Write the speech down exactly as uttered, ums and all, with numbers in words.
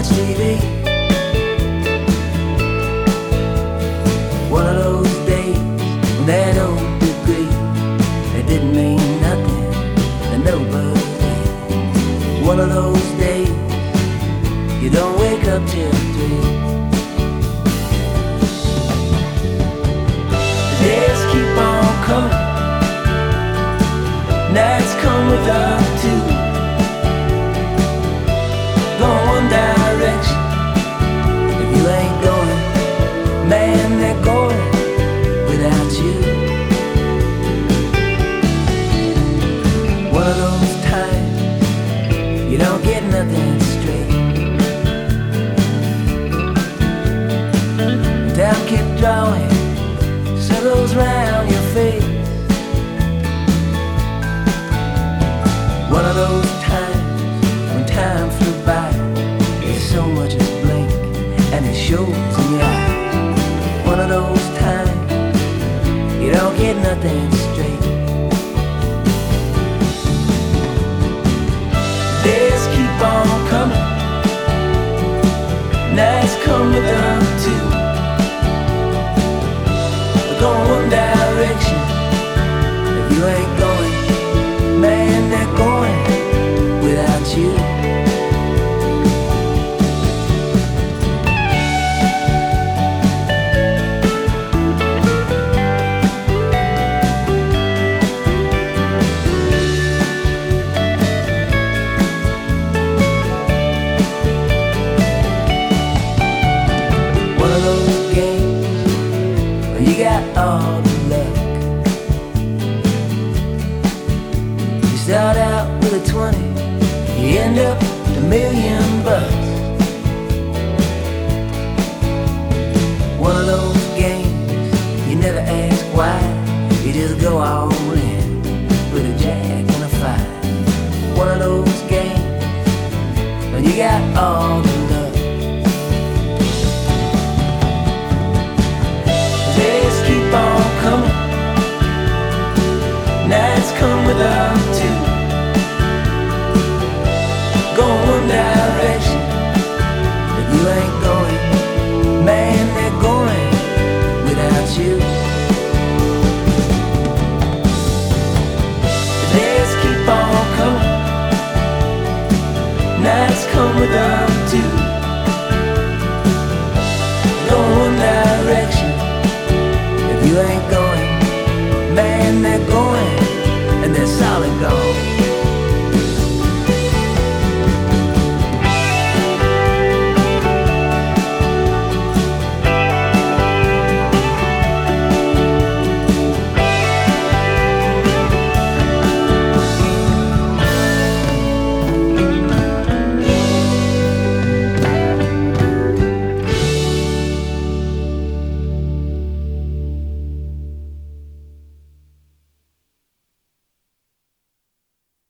much T V. One of those days when that old degree, it didn't mean nothing to nobody. One of those days you don't wake up till three. The days keep on coming, nights come without two. Going one direction, if you ain't going, man, they're going without you. One of those times you don't get nothing straight. Time keep drawing circles round your face. One of those times when time flew by, there's so much as blink and it shows in your eye. One of those times you don't get nothing straight. Days keep on coming, nights come without two. We're going one direction, if you ain't going, man, they're going without you. One of those games where you got all the luck. You start out with a twenty, you end up with a million bucks. One of those games you never ask why, you just go all in with a jack and a five. One of those games when you got all the luck. Days keep on coming, nights come without two. Going one direction, if you ain't going, man, they're going without you. The days keep on coming, nights come without two.